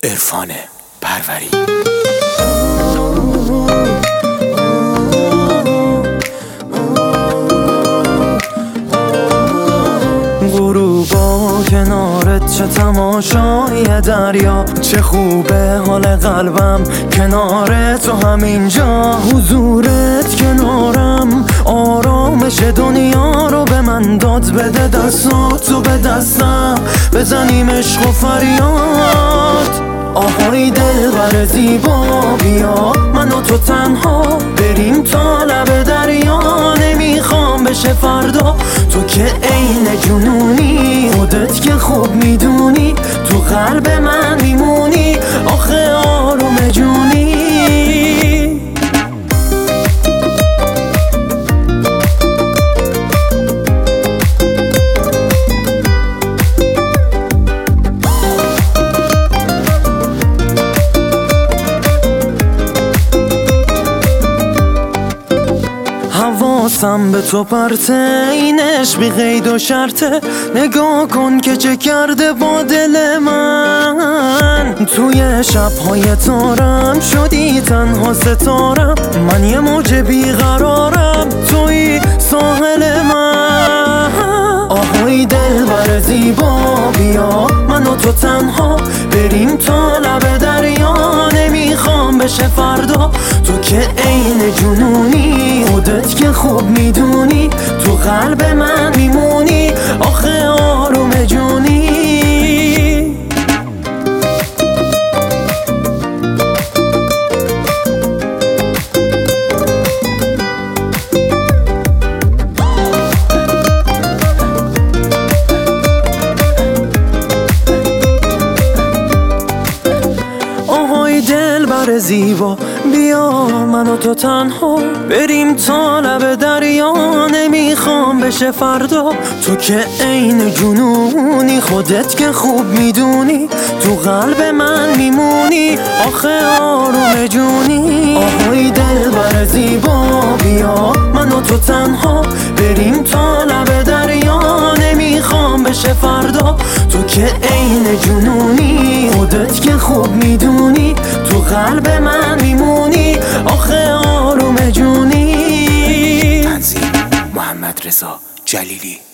عرفان پروری. غروبا کنارت چه تماشای دریا، چه خوبه حال قلبم کنار تو همینجا. حضورت کنارم آرامش دنیا رو به من داد، بده دستاتو به دستم بزنیم عشق و فریاد. آهای دلبر زیبا بیا من و تو تنها بریم تا لب دریا، نمیخوام بشه فردا. تو که عین جنونی، خودت که خوب میدونی، تو قلب من میمونی آخه آروم جونی. حواسم به تو پرته، این عشق بی قید و شرطه. نگاه کن که چه کرده با دل من. توی شبهای تارم شدی تنها ستارم، من یه موج بیقرارم توی ساحل من. آهای دلبر زیبا بیا من و تو تنها بریم تا لب دریا، نمیخوام بشه فردا. تو که عین جنونی، خودت که خوب میدونی، تو قلب من میمونی آخه آروم جونی. دلبر زیبا بیا من و تو تنها بریم تا لب دریا، نمیخوام بشه فردا. تو که عین جنونی، خودت که خوب میدونی، تو قلب من میمونی آخه آروم جونی. آهای دلبر زیبا بیا من و تو تنها بریم تا لب دریا، نمیخوام بشه فردا. تو که عین جنونی، خودت که خوب میدونی، تو قلب من میمونی آخه آروم جونی. تنظیم محمد رضا جلیلی.